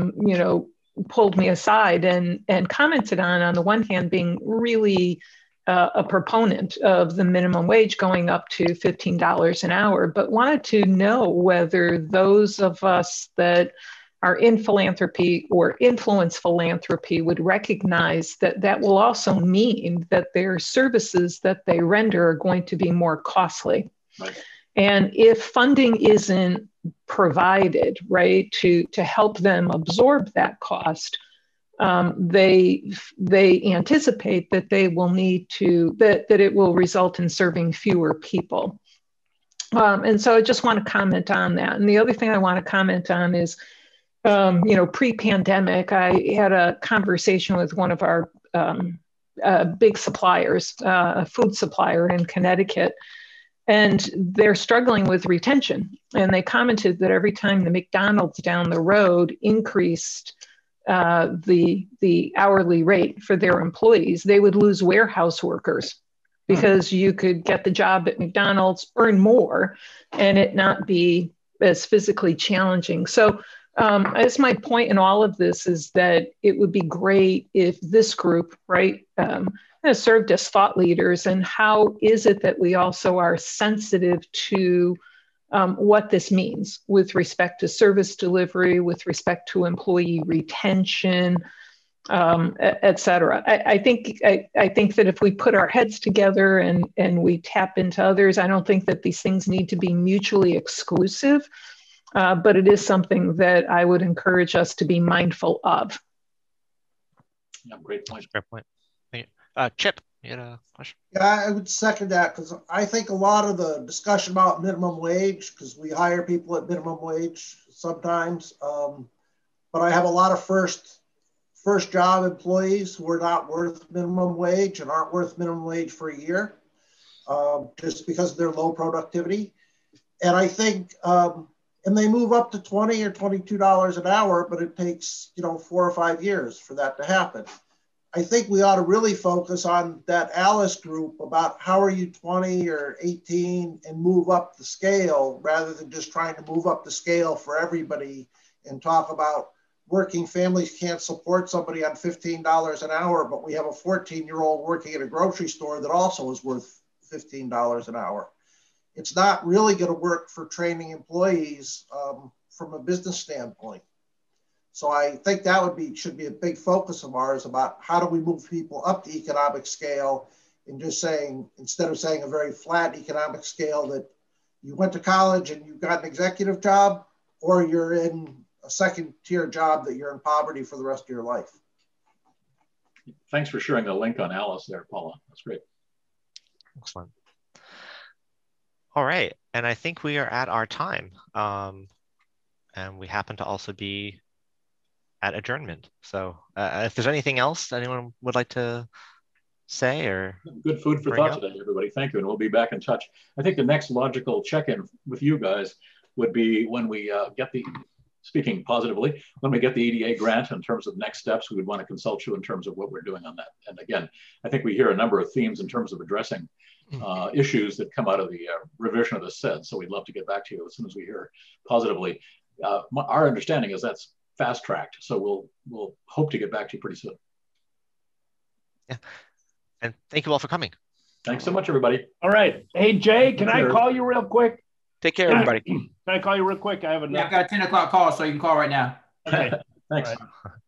pulled me aside and commented on the one hand, being really a proponent of the minimum wage going up to $15 an hour, but wanted to know whether those of us that are in philanthropy or influence philanthropy would recognize that that will also mean that their services that they render are going to be more costly. Right. And if funding isn't provided, right, to help them absorb that cost, they anticipate that they will need to, that it will result in serving fewer people. And so I just want to comment on that. And the other thing I want to comment on is, pre-pandemic, I had a conversation with one of our big suppliers, a food supplier in Connecticut, and they're struggling with retention. And they commented that every time the McDonald's down the road increased the hourly rate for their employees, they would lose warehouse workers because you could get the job at McDonald's, earn more, and it not be as physically challenging. So I guess my point in all of this is that it would be great if this group, right, served as thought leaders, and how is it that we also are sensitive to what this means with respect to service delivery, with respect to employee retention, et cetera. I think that if we put our heads together and we tap into others, I don't think that these things need to be mutually exclusive. But it is something that I would encourage us to be mindful of. Yeah, great point. Fair point. Thank you. Chip, you had a question? Yeah, I would second that because I think a lot of the discussion about minimum wage, because we hire people at minimum wage sometimes, but I have a lot of first job employees who are not worth minimum wage and aren't worth minimum wage for a year, just because of their low productivity. And I think, and they move up to $20 or $22 an hour, but it takes, 4 or 5 years for that to happen. I think we ought to really focus on that Alice group about how are you 20 or 18 and move up the scale rather than just trying to move up the scale for everybody and talk about working families can't support somebody on $15 an hour, but we have a 14-year-old working at a grocery store that also is worth $15 an hour. It's not really going to work for training employees from a business standpoint. So I think that should be a big focus of ours about how do we move people up the economic scale and just saying, instead of saying a very flat economic scale that you went to college and you got an executive job, or you're in a second tier job that you're in poverty for the rest of your life. Thanks for sharing the link on Alice there, Paula. That's great. Excellent. All right, and I think we are at our time. And we happen to also be at adjournment. So if there's anything else anyone would like to say or good food for thought today, everybody. Thank you, and we'll be back in touch. I think the next logical check-in with you guys would be when we get the, speaking positively, when we get the EDA grant in terms of next steps, we would want to consult you in terms of what we're doing on that. And again, I think we hear a number of themes in terms of addressing issues that come out of the revision of the SED. So we'd love to get back to you as soon as we hear positively. Our understanding is that's fast-tracked, so we'll hope to get back to you pretty soon. Yeah, and thank you all for coming. Thanks so much, everybody. All right. Hey, Jay, can I call you real quick? Take care, everybody. Can I call you real quick? I have a I've got a 10 o'clock call, so you can call right now. Okay. Thanks. All right.